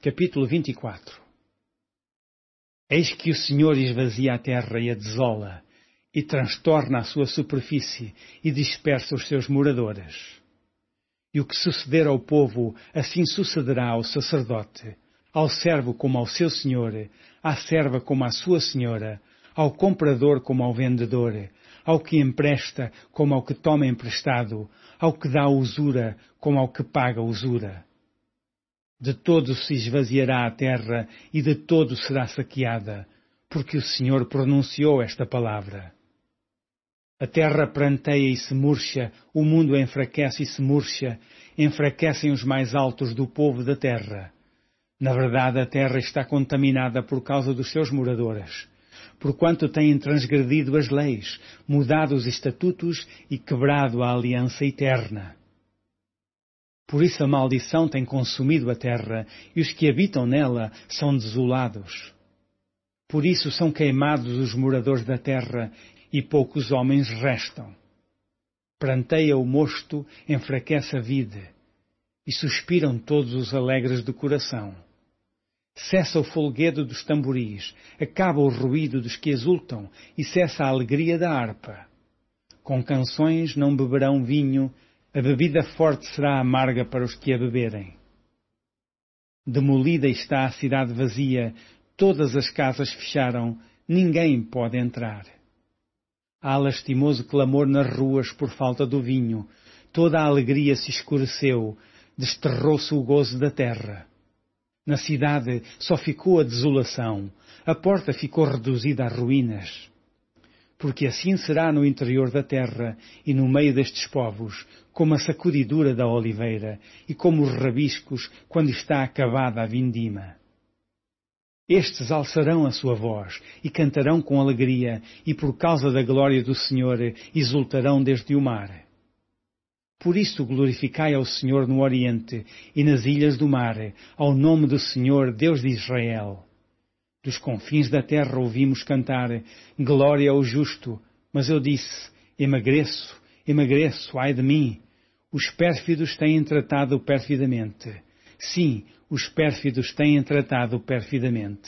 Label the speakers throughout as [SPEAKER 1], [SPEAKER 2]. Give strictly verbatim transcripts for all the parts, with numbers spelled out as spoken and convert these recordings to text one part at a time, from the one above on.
[SPEAKER 1] Capítulo vinte e quatro. Eis que o Senhor esvazia a terra e a desola, e transtorna a sua superfície, e dispersa os seus moradores. E o que suceder ao povo, assim sucederá ao sacerdote, ao servo como ao seu senhor, à serva como à sua senhora, ao comprador como ao vendedor, ao que empresta como ao que toma emprestado, ao que dá usura como ao que paga usura. De todo se esvaziará a terra e de todo será saqueada, porque o Senhor pronunciou esta palavra. A terra pranteia e se murcha, o mundo enfraquece e se murcha, enfraquecem os mais altos do povo da terra. Na verdade, a terra está contaminada por causa dos seus moradores, porquanto têm transgredido as leis, mudado os estatutos e quebrado a aliança eterna. Por isso a maldição tem consumido a terra, e os que habitam nela são desolados. Por isso são queimados os moradores da terra, e poucos homens restam. Pranteia o mosto, enfraquece a vide, e suspiram todos os alegres de coração. Cessa o folguedo dos tamboris, acaba o ruído dos que exultam, e cessa a alegria da harpa. Com canções não beberão vinho, a bebida forte será amarga para os que a beberem. Demolida está a cidade vazia, todas as casas fecharam, ninguém pode entrar. Há lastimoso clamor nas ruas por falta do vinho, toda a alegria se escureceu, desterrou-se o gozo da terra. Na cidade só ficou a desolação, a porta ficou reduzida a ruínas. Porque assim será no interior da terra e no meio destes povos, como a sacudidura da oliveira e como os rabiscos quando está acabada a vindima. Estes alçarão a sua voz e cantarão com alegria, e por causa da glória do Senhor exultarão desde o mar. Por isso glorificai ao Senhor no Oriente e nas ilhas do mar, ao nome do Senhor, Deus de Israel. Dos confins da terra ouvimos cantar, glória ao justo, mas eu disse, emagreço, emagreço, ai de mim. Os pérfidos têm tratado perfidamente. Sim, os pérfidos têm tratado perfidamente.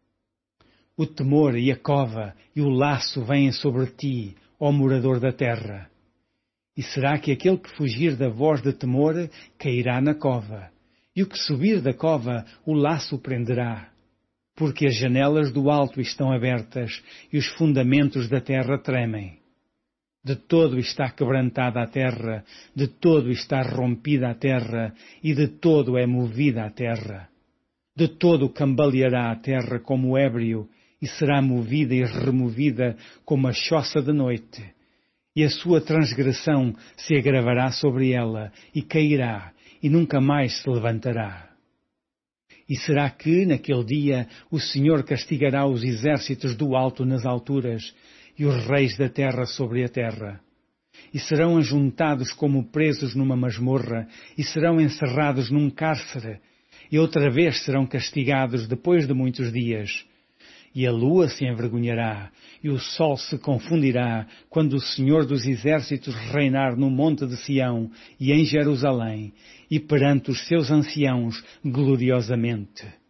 [SPEAKER 1] O temor e a cova e o laço vêm sobre ti, ó morador da terra. E será que aquele que fugir da voz de temor cairá na cova, e o que subir da cova o laço prenderá? Porque as janelas do alto estão abertas e os fundamentos da terra tremem. De todo está quebrantada a terra, de todo está rompida a terra, e de todo é movida a terra. De todo cambaleará a terra como ébrio, e será movida e removida como a choça de noite. E a sua transgressão se agravará sobre ela, e cairá, e nunca mais se levantará. E será que, naquele dia, o Senhor castigará os exércitos do alto nas alturas, e os reis da terra sobre a terra? E serão ajuntados como presos numa masmorra, e serão encerrados num cárcere, e outra vez serão castigados depois de muitos dias. E a lua se envergonhará, e o sol se confundirá, quando o Senhor dos exércitos reinar no monte de Sião e em Jerusalém, e perante os seus anciãos gloriosamente.